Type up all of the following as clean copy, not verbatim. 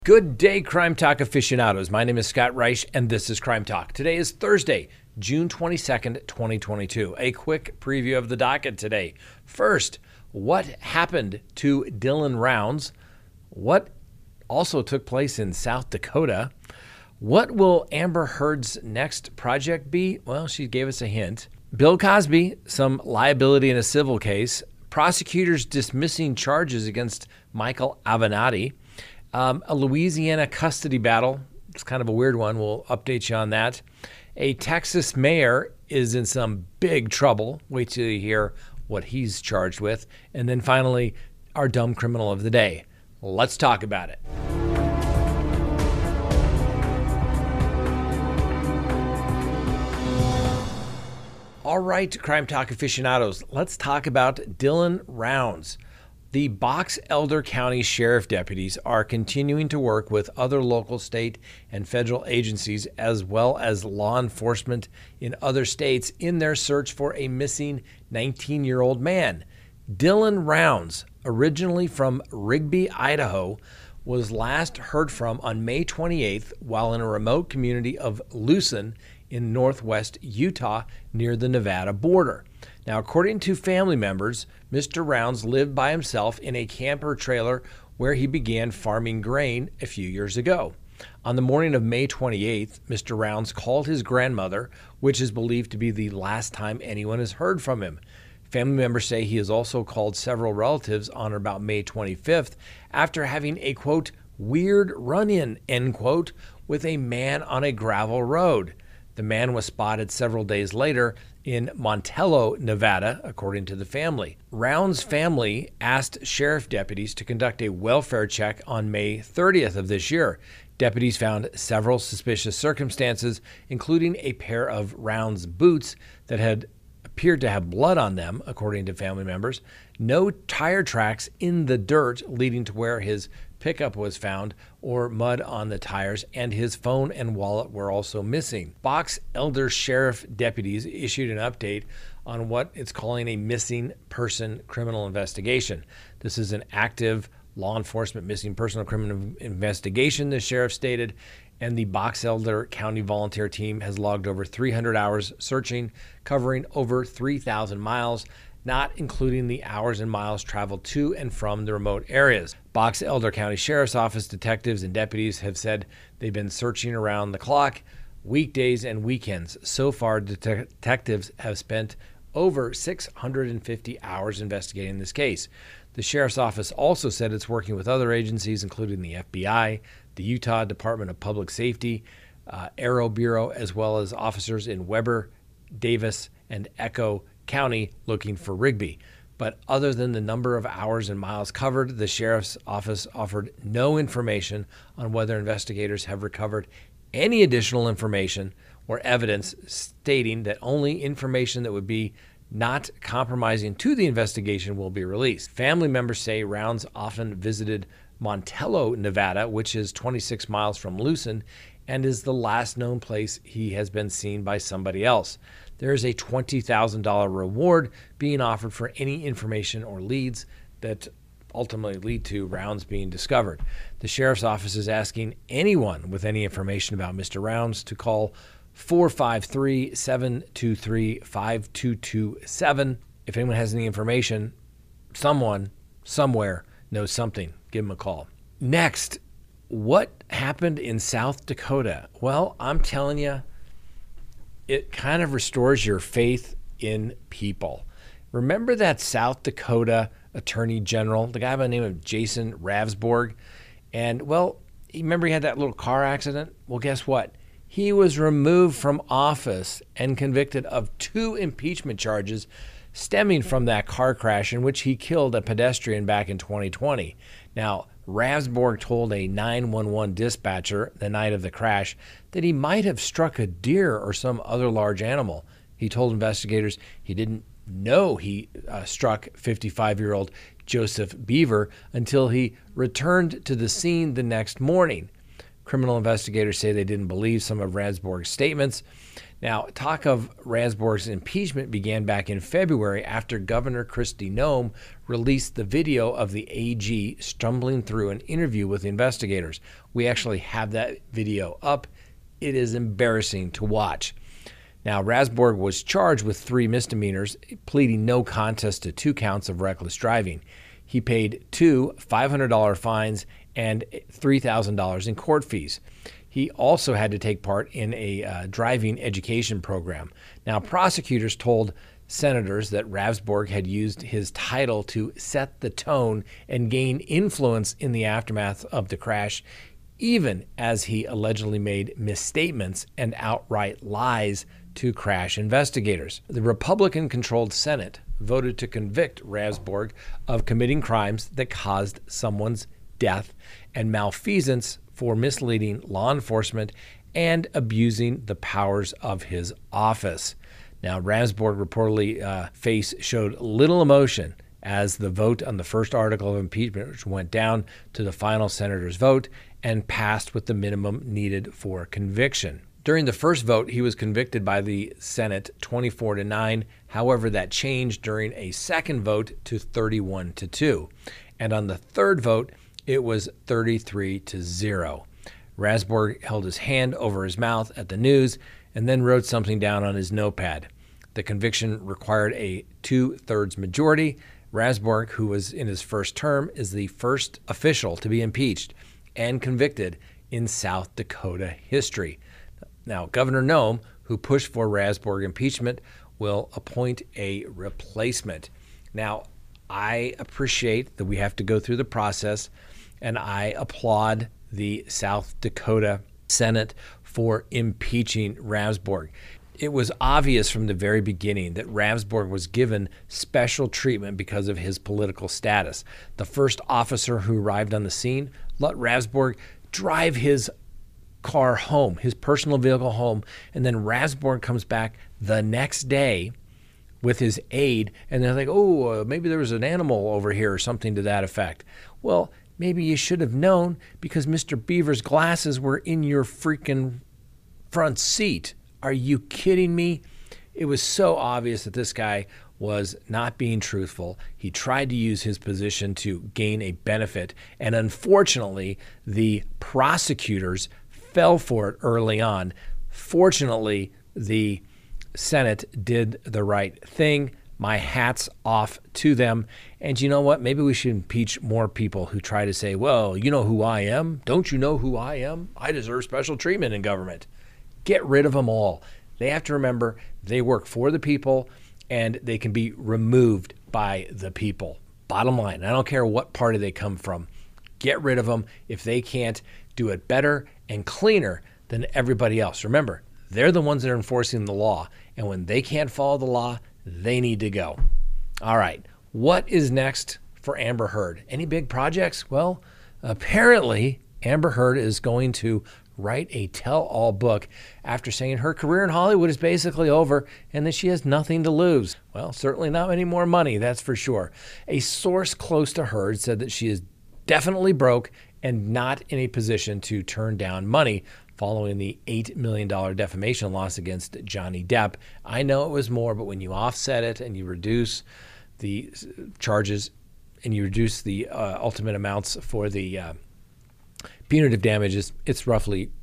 Good day, Crime Talk aficionados. My name is Scott Reich, and this is Crime Talk. Today is Thursday, June 22nd, 2022. A quick preview of the docket today. First, what happened to Dylan Rounds? What also took place in South Dakota? What will Amber Heard's next project be? Well, she gave us a hint. Bill Cosby, some liability in a civil case. Prosecutors dismissing charges against Michael Avenatti. A Louisiana custody battle. It's kind of a weird one. We'll update you on that. A Texas mayor is in some big trouble. Wait till you hear what he's charged with. And then finally, our dumb criminal of the day. Let's talk about it. All right, Crime Talk aficionados, let's talk about Dylan Rounds. The Box Elder County Sheriff deputies are continuing to work with other local, state, and federal agencies, as well as law enforcement in other states, in their search for a missing 19-year-old man. Dylan Rounds, originally from Rigby, Idaho, was last heard from on May 28th while in a remote community of Lucin in northwest Utah near the Nevada border. Now, according to family members, Mr. Rounds lived by himself in a camper trailer where he began farming grain a few years ago. On the morning of May 28th, Mr. Rounds called his grandmother, which is believed to be the last time anyone has heard from him. Family members say he has also called several relatives on or about May 25th after having a, quote, weird run-in, end quote, with a man on a gravel road. The man was spotted several days later in Montello, Nevada, according to the family. Rounds' family asked sheriff deputies to conduct a welfare check on May 30th of this year. Deputies found several suspicious circumstances, including a pair of Rounds' boots that had appeared to have blood on them, according to family members, no tire tracks in the dirt leading to where his pickup was found, or mud on the tires, and his phone and wallet were also missing. Box Elder Sheriff deputies issued an update on what it's calling a missing person criminal investigation. This is an active law enforcement missing person criminal investigation, the sheriff stated, and the Box Elder County volunteer team has logged over 300 hours searching, covering over 3,000 miles, not including the hours and miles traveled to and from the remote areas. Box Elder County Sheriff's Office detectives and deputies have said they've been searching around the clock, weekdays and weekends. So far, detectives have spent over 650 hours investigating this case. The Sheriff's Office also said it's working with other agencies, including the FBI, the Utah Department of Public Safety, Aero Bureau, as well as officers in Weber, Davis, and Echo County looking for Rigby. But other than the number of hours and miles covered, the Sheriff's Office offered no information on whether investigators have recovered any additional information or evidence, stating that only information that would be not compromising to the investigation will be released. Family members say Rounds often visited Montello, Nevada, which is 26 miles from Lucin, and is the last known place he has been seen by somebody else. There is a $20,000 reward being offered for any information or leads that ultimately lead to Rounds being discovered. The Sheriff's Office is asking anyone with any information about Mr. Rounds to call 453-723-5227. If anyone has any information, someone, somewhere knows something, give them a call. Next, what happened in South Dakota? Well, I'm telling you, it kind of restores your faith in people. Remember that South Dakota Attorney General, the guy by the name of Jason Ravsborg? And, well, remember he had that little car accident? Well, guess what? He was removed from office and convicted of 2 impeachment charges stemming from that car crash in which he killed a pedestrian back in 2020. Now, Ravsborg told a 911 dispatcher the night of the crash that he might have struck a deer or some other large animal. He told investigators he didn't know he struck 55-year-old Joseph Beaver until he returned to the scene the next morning. Criminal investigators say they didn't believe some of Ravnsborg's statements. Now, talk of Ravnsborg's impeachment began back in February after Governor Kristi Noem released the video of the AG stumbling through an interview with investigators. We actually have that video up. It is embarrassing to watch. Now, Ravnsborg was charged with 3 misdemeanors, pleading no contest to 2 counts of reckless driving. He paid 2 $500 fines and $3,000 in court fees. He also had to take part in a driving education program. Now, prosecutors told senators that Ravnsborg had used his title to set the tone and gain influence in the aftermath of the crash, even as he allegedly made misstatements and outright lies to crash investigators. The Republican-controlled Senate voted to convict Ravnsborg of committing crimes that caused someone's death and malfeasance for misleading law enforcement and abusing the powers of his office. Now, Ravnsborg reportedly face showed little emotion as the vote on the first article of impeachment went down to the final senator's vote and passed with the minimum needed for conviction. During the first vote, he was convicted by the Senate 24-9. However, that changed during a second vote to 31-2. And on the third vote, it was 33-0. Ravnsborg held his hand over his mouth at the news and then wrote something down on his notepad. The conviction required a 2/3 majority. Ravnsborg, who was in his first term, is the first official to be impeached and convicted in South Dakota history. Now, Governor Noem, who pushed for Ravnsborg impeachment, will appoint a replacement. Now, I appreciate that we have to go through the process, and I applaud the South Dakota Senate for impeaching Ravnsborg. It was obvious from the very beginning that Ravnsborg was given special treatment because of his political status. The first officer who arrived on the scene let Ravnsborg drive his car home, his personal vehicle home, and then Ravnsborg comes back the next day with his aide, and they're like, oh, maybe there was an animal over here or something to that effect. Well, maybe you should have known because Mr. Beaver's glasses were in your freaking front seat. Are you kidding me? It was so obvious that this guy was not being truthful. He tried to use his position to gain a benefit, and unfortunately, the prosecutors fell for it early on. Fortunately, the Senate did the right thing. My hat's off to them. And you know what? Maybe we should impeach more people who try to say, well, you know who I am? Don't you know who I am? I deserve special treatment in government. Get rid of them all. They have to remember they work for the people and they can be removed by the people. Bottom line, I don't care what party they come from. Get rid of them if they can't do it better and cleaner than everybody else. Remember, they're the ones that are enforcing the law. And when they can't follow the law, they need to go. All right. What is next for Amber Heard? Any big projects? Well, apparently Amber Heard is going to write a tell-all book after saying her career in Hollywood is basically over and that she has nothing to lose. Well, certainly not any more money, that's for sure. A source close to Heard said that she is definitely broke and not in a position to turn down money following the $8 million defamation loss against Johnny Depp. I know it was more, but when you offset it and you reduce the charges and you reduce the ultimate amounts for the punitive damages, it's roughly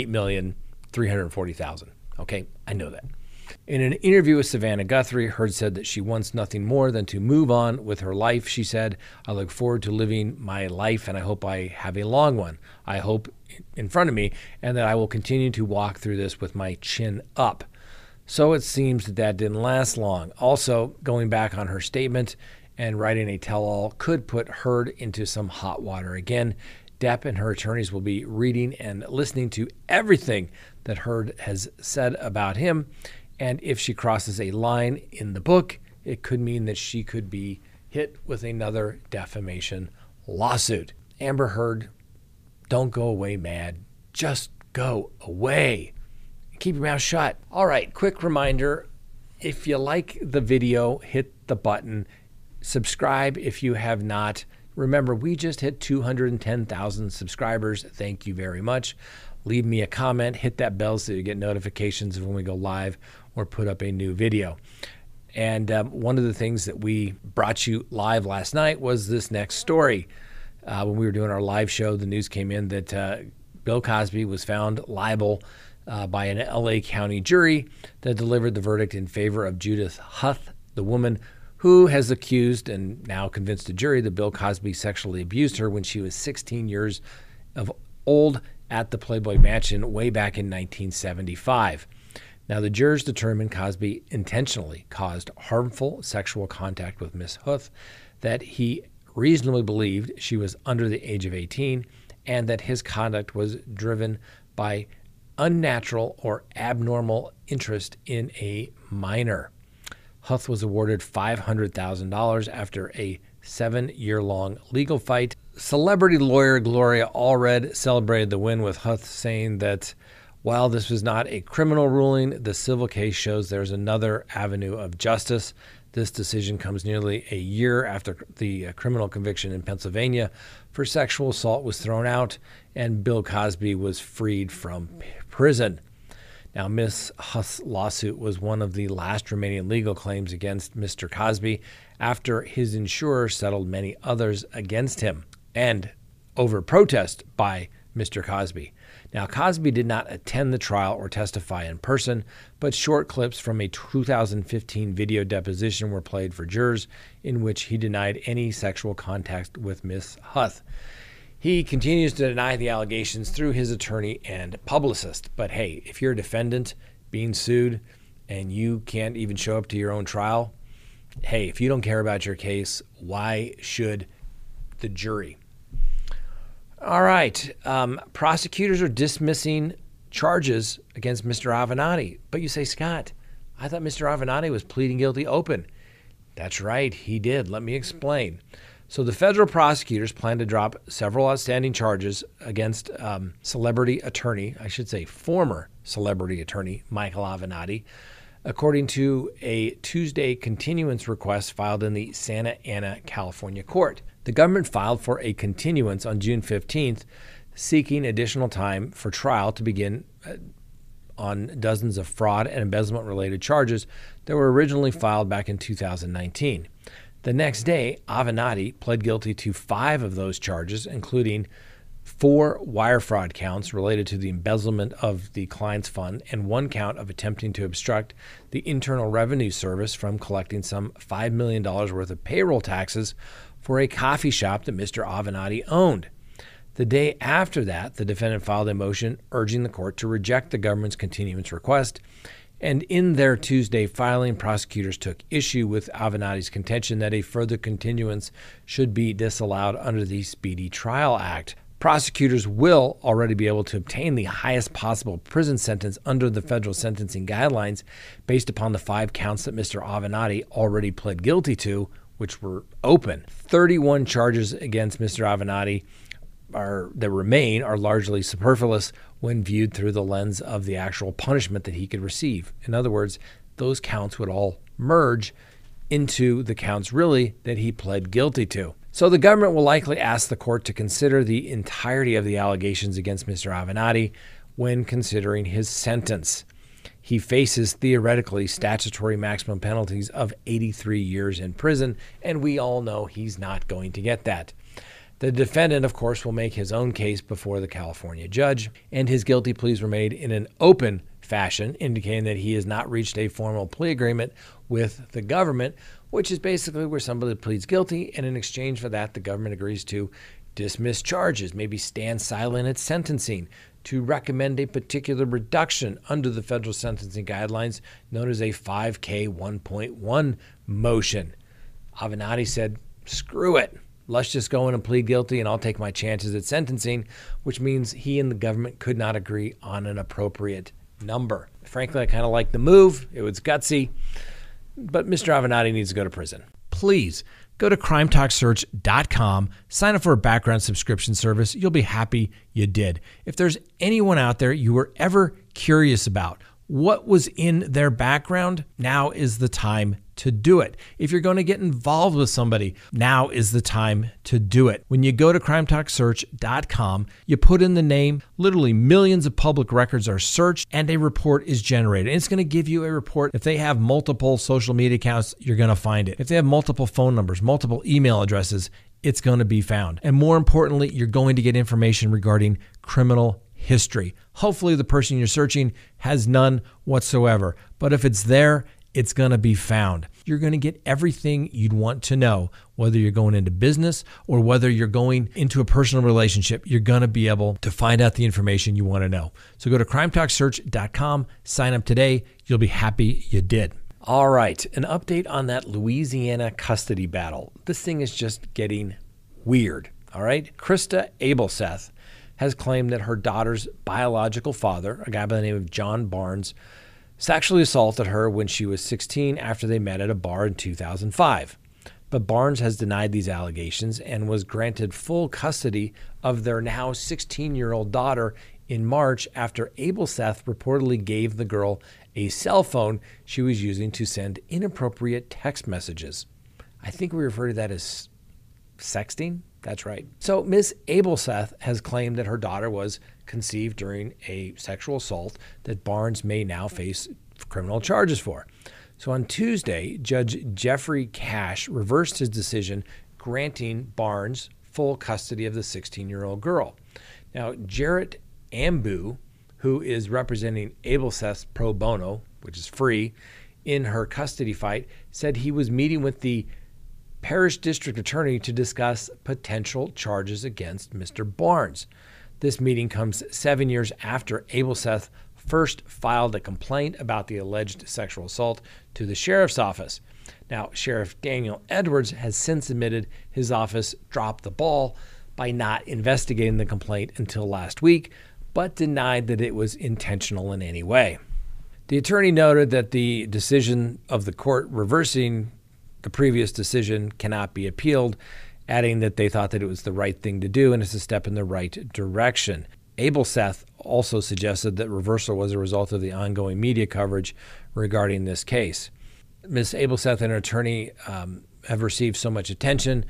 $8,340,000. Okay, I know that. In an interview with Savannah Guthrie, Heard said that she wants nothing more than to move on with her life. She said, I look forward to living my life, and I hope I have a long one. I hope in front of me, and that I will continue to walk through this with my chin up. So it seems that that didn't last long. Also, going back on her statement and writing a tell-all could put Heard into some hot water again. Depp and her attorneys will be reading and listening to everything that Heard has said about him. And if she crosses a line in the book, it could mean that she could be hit with another defamation lawsuit. Amber Heard, don't go away mad. Just go away. Keep your mouth shut. All right, quick reminder. If you like the video, hit the button. Subscribe if you have not. Remember, we just hit 210,000 subscribers. Thank you very much. Leave me a comment, hit that bell so you get notifications of when we go live or put up a new video. And one of the things that we brought you live last night was this next story. When we were doing our live show, the news came in that Bill Cosby was found liable by an LA County jury that delivered the verdict in favor of Judith Huth, the woman who has accused and now convinced a jury that Bill Cosby sexually abused her when she was 16 years old at the Playboy Mansion way back in 1975. Now, the jurors determined Cosby intentionally caused harmful sexual contact with Miss Huth, that he reasonably believed she was under the age of 18, and that his conduct was driven by unnatural or abnormal interest in a minor. Huth was awarded $500,000 after a 7-year-long legal fight. Celebrity lawyer Gloria Allred celebrated the win with Huth, saying that while this was not a criminal ruling, the civil case shows there's another avenue of justice. This decision comes nearly a year after the criminal conviction in Pennsylvania for sexual assault was thrown out and Bill Cosby was freed from prison. Now, Miss Huth's lawsuit was one of the last remaining legal claims against Mr. Cosby after his insurer settled many others against him and over protest by Mr. Cosby. Now, Cosby did not attend the trial or testify in person, but short clips from a 2015 video deposition were played for jurors in which he denied any sexual contact with Miss Huth. He continues to deny the allegations through his attorney and publicist. But hey, if you're a defendant being sued and you can't even show up to your own trial, hey, if you don't care about your case, why should the jury? All right. Prosecutors are dismissing charges against Mr. Avenatti. But you say, Scott, I thought Mr. Avenatti was pleading guilty open. That's right. He did. Let me explain. So the federal prosecutors plan to drop several outstanding charges against former celebrity attorney Michael Avenatti, according to a Tuesday continuance request filed in the Santa Ana, California court. The government filed for a continuance on June 15th, seeking additional time for trial to begin on dozens of fraud and embezzlement-related charges that were originally filed back in 2019. The next day, Avenatti pled guilty to 5 of those charges, including 4 wire fraud counts related to the embezzlement of the client's fund and 1 count of attempting to obstruct the Internal Revenue Service from collecting some $5 million worth of payroll taxes for a coffee shop that Mr. Avenatti owned. The day after that, the defendant filed a motion urging the court to reject the government's continuance request. And in their Tuesday filing, prosecutors took issue with Avenatti's contention that a further continuance should be disallowed under the Speedy Trial Act. Prosecutors will already be able to obtain the highest possible prison sentence under the federal sentencing guidelines based upon the 5 counts that Mr. Avenatti already pled guilty to, which were open. 31 charges against Mr. Avenatti that remain are largely superfluous when viewed through the lens of the actual punishment that he could receive. In other words, those counts would all merge into the counts really that he pled guilty to. So the government will likely ask the court to consider the entirety of the allegations against Mr. Avenatti when considering his sentence. He faces theoretically statutory maximum penalties of 83 years in prison, and we all know he's not going to get that. The defendant, of course, will make his own case before the California judge, and his guilty pleas were made in an open fashion, indicating that he has not reached a formal plea agreement with the government, which is basically where somebody pleads guilty, and in exchange for that, the government agrees to dismiss charges, maybe stand silent at sentencing, to recommend a particular reduction under the federal sentencing guidelines known as a 5K 1.1 motion. Avenatti said, screw it. Let's just go in and plead guilty and I'll take my chances at sentencing, which means he and the government could not agree on an appropriate number. Frankly, I kind of like the move. It was gutsy, but Mr. Avenatti needs to go to prison. Please go to crimetalksearch.com, sign up for a background subscription service. You'll be happy you did. If there's anyone out there you were ever curious about, what was in their background, now is the time to do it. If you're going to get involved with somebody, now is the time to do it. When you go to crimetalksearch.com, you put in the name, literally millions of public records are searched, and a report is generated. And it's going to give you a report. If they have multiple social media accounts, you're going to find it. If they have multiple phone numbers, multiple email addresses, it's going to be found. And more importantly, you're going to get information regarding criminal history. Hopefully the person you're searching has none whatsoever. But if it's there, it's going to be found. You're going to get everything you'd want to know, whether you're going into business or whether you're going into a personal relationship. You're going to be able to find out the information you want to know. So go to crimetalksearch.com, sign up today. You'll be happy you did. All right, an update on that Louisiana custody battle. This thing is just getting weird, all right? Krista Abelseth has claimed that her daughter's biological father, a guy by the name of John Barnes, sexually assaulted her when she was 16 after they met at a bar in 2005. But Barnes has denied these allegations and was granted full custody of their now 16-year-old daughter in March after Abelseth reportedly gave the girl a cell phone she was using to send inappropriate text messages. I think we refer to that as sexting. That's right. So Miss Abelseth has claimed that her daughter was conceived during a sexual assault that Barnes may now face criminal charges for. So on Tuesday, Judge Jeffrey Cash reversed his decision granting Barnes full custody of the 16-year-old girl. Now, Jarrett Ambu, who is representing Abelseth pro bono, which is free, in her custody fight, said he was meeting with the parish district attorney to discuss potential charges against Mr. Barnes. This meeting comes 7 years after Abelseth first filed a complaint about the alleged sexual assault to the sheriff's office. Now, Sheriff Daniel Edwards has since admitted his office dropped the ball by not investigating the complaint until last week, but denied that it was intentional in any way. The attorney noted that the decision of the court reversing the previous decision cannot be appealed, adding that they thought that it was the right thing to do and it's a step in the right direction. Abelseth also suggested that reversal was a result of the ongoing media coverage regarding this case. Ms. Abelseth and her attorney have received so much attention.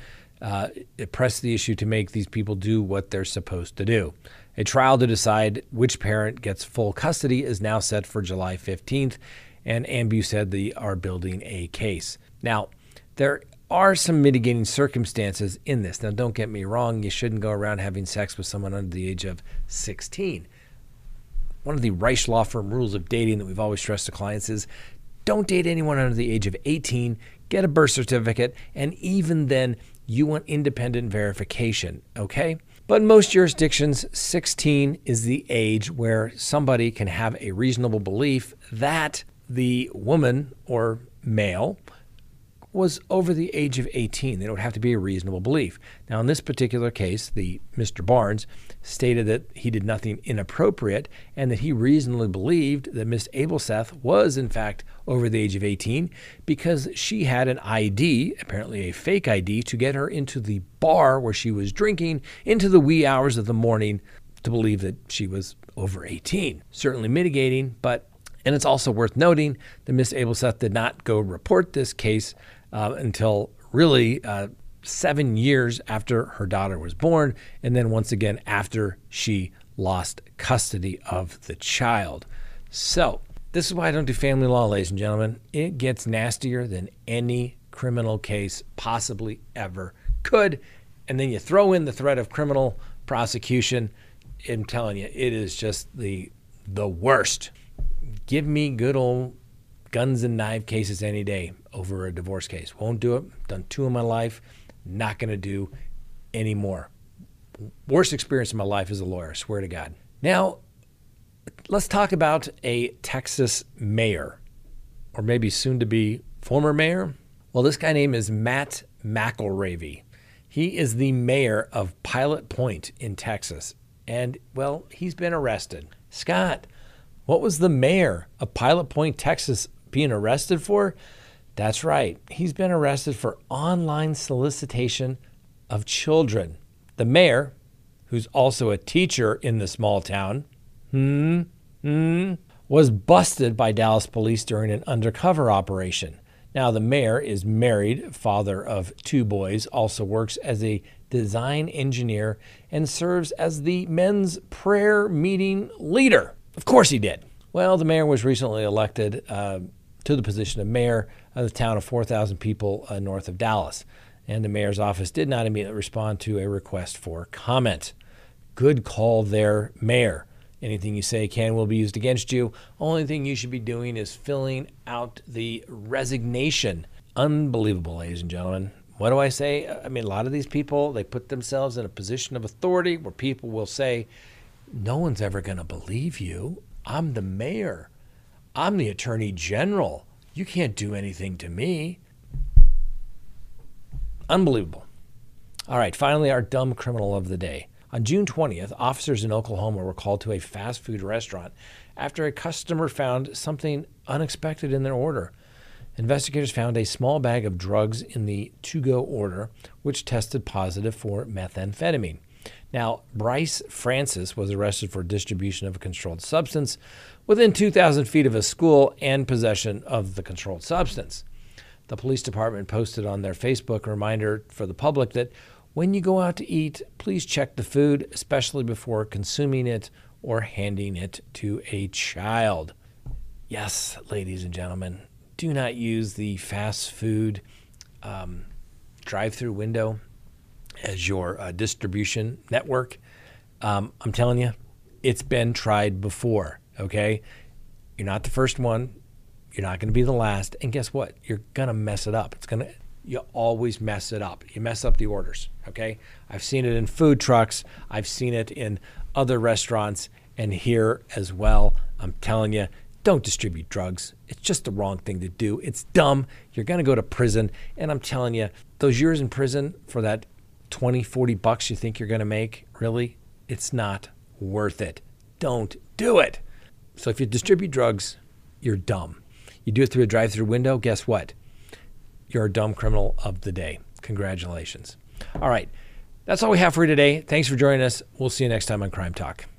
It pressed the issue to make these people do what they're supposed to do. A trial to decide which parent gets full custody is now set for July 15th, and Ambu said they are building a case. Now, there are some mitigating circumstances in this. Now, don't get me wrong, you shouldn't go around having sex with someone under the age of 16. One of the Reich Law Firm rules of dating that we've always stressed to clients is don't date anyone under the age of 18, get a birth certificate, and even then, you want independent verification, okay? But in most jurisdictions, 16 is the age where somebody can have a reasonable belief that the woman or male was over the age of 18. They don't have to be a reasonable belief. Now, in this particular case, the Mr. Barnes stated that he did nothing inappropriate and that he reasonably believed that Miss Abelseth was, in fact, over the age of 18 because she had an ID, apparently a fake ID, to get her into the bar where she was drinking into the wee hours of the morning to believe that she was over 18. Certainly mitigating, and it's also worth noting that Miss Abelseth did not go report this case until really 7 years after her daughter was born, and then once again after she lost custody of the child. So this is why I don't do family law, ladies and gentlemen. It gets nastier than any criminal case possibly ever could. And then you throw in the threat of criminal prosecution. I'm telling you, it is just the worst. Give me good old guns and knife cases any day over a divorce case. Won't do it. Done 2 in my life. Not going to do any more. Worst experience in my life as a lawyer, swear to God. Now, let's talk about a Texas mayor, or maybe soon to be former mayor. Well, this guy's name is Matt McElravy. He is the mayor of Pilot Point in Texas. And, well, he's been arrested. Scott, what was the mayor of Pilot Point, Texas, being arrested for? That's right. He's been arrested for online solicitation of children. The mayor, who's also a teacher in the small town, was busted by Dallas police during an undercover operation. Now, the mayor is married, father of 2 boys, also works as a design engineer, and serves as the men's prayer meeting leader. Of course he did. Well, the mayor was recently elected to the position of mayor of the town of 4,000 people north of Dallas. And the mayor's office did not immediately respond to a request for comment. Good call there, mayor. Anything you say can will be used against you. Only thing you should be doing is filling out the resignation. Unbelievable, ladies and gentlemen. What do I say? I mean, a lot of these people, they put themselves in a position of authority where people will say, no one's ever going to believe you. I'm the mayor. I'm the attorney general. You can't do anything to me. Unbelievable. All right, finally, our dumb criminal of the day. On June 20th, officers in Oklahoma were called to a fast food restaurant after a customer found something unexpected in their order. Investigators found a small bag of drugs in the to-go order, which tested positive for methamphetamine. Now, Bryce Francis was arrested for distribution of a controlled substance within 2,000 feet of a school and possession of the controlled substance. The police department posted on their Facebook a reminder for the public that when you go out to eat, please check the food, especially before consuming it or handing it to a child. Yes, ladies and gentlemen, do not use the fast food drive-through window as your distribution network. I'm telling you, it's been tried before, okay? You're not the first one. You're not going to be the last. And guess what? You're going to mess it up. You always mess it up. You mess up the orders, okay? I've seen it in food trucks. I've seen it in other restaurants and here as well. I'm telling you, don't distribute drugs. It's just the wrong thing to do. It's dumb. You're going to go to prison. And I'm telling you, those years in prison for that 20, 40 bucks you think you're going to make, really, it's not worth it. Don't do it. So if you distribute drugs, you're dumb. You do it through a drive-through window, guess what? You're a dumb criminal of the day. Congratulations. All right. That's all we have for you today. Thanks for joining us. We'll see you next time on Crime Talk.